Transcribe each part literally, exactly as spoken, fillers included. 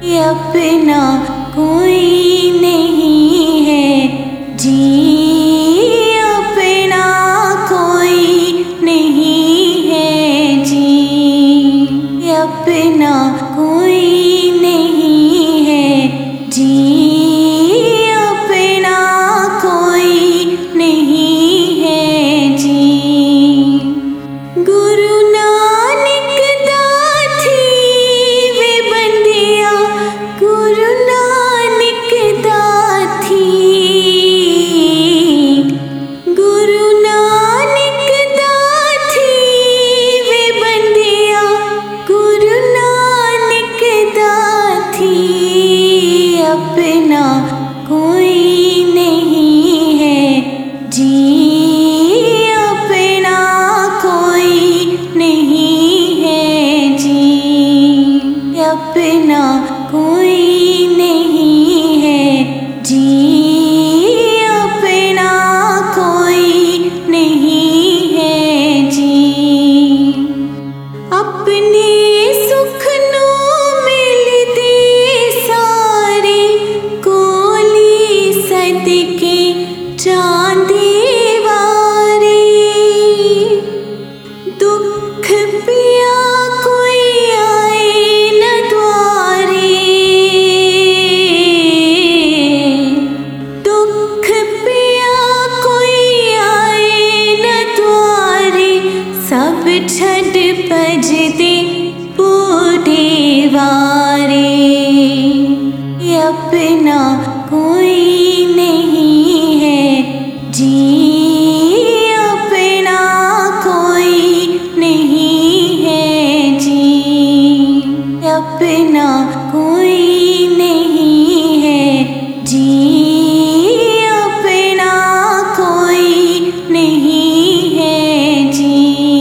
अपना कोई नहीं है जी, अपना कोई नहीं है जी, अपना कोई नहीं है जी, अपना कोई नहीं है जी। गुरु नानक दाथी वे बंदिया, गुरु नानक दाथी, गुरु नानक दाथी वे बंदिया, गुरु नानक दाथी, अपना कोई नहीं है जी, अपना कोई नहीं है जी, अपना कोई नहीं है जी, अपना कोई नहीं है जी। अपने सुख नो मिलते सारे, कोली सदके चांदी वारे, दुख पिया कोई आए न द्वारे, दुख पिया कोई आए न द्वारे, सब छड़ भजते बूढ़े वारे, अपना कोई नहीं है जी, अपना कोई नहीं है जी, अपना कोई नहीं है जी, अपना कोई नहीं है जी।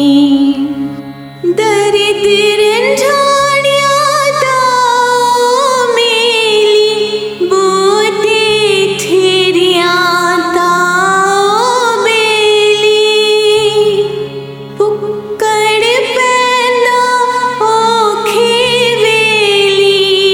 दर्द रंझाड़िया दाओ मेली, बोते थेरिया ताओ बेली, पुक्कड़ पैंदा ओखे वेली,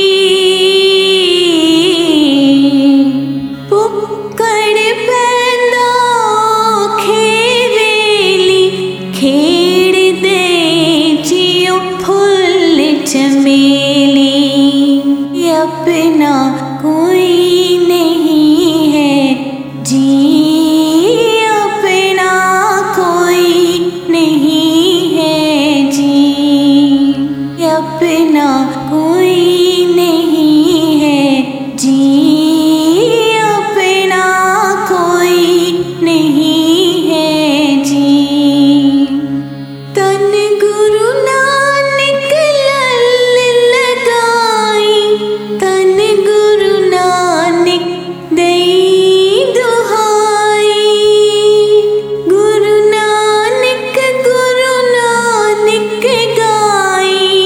पुक्कड़ पैंदा ओखे वेली, खेड़ दे जियो फुल चमेली, अपना कोई नहीं है जी, अपना कोई नहीं है जी, अपना कोई नहीं है जी, अपना कोई नहीं है जी। तन गुरु नानक लल लगाई, तन गुरु नानक दई दुहाई, गुरु नानक गुरु नानक गाई,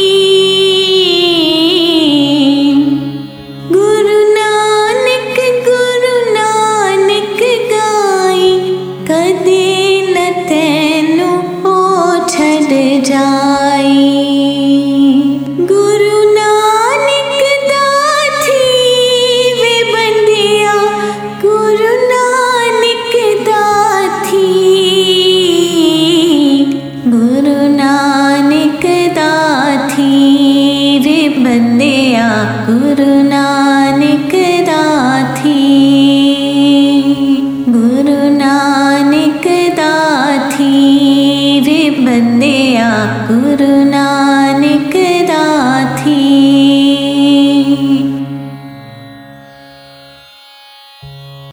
गुरु नानक गुरु नानक गाई, कदे न तैनू ओ छड़ जाई, गुरु नानक दाथी वे बंदिया, गुरु नानक दाथी, गुरु नानक दाथी वे बंदिया, गुरु नानक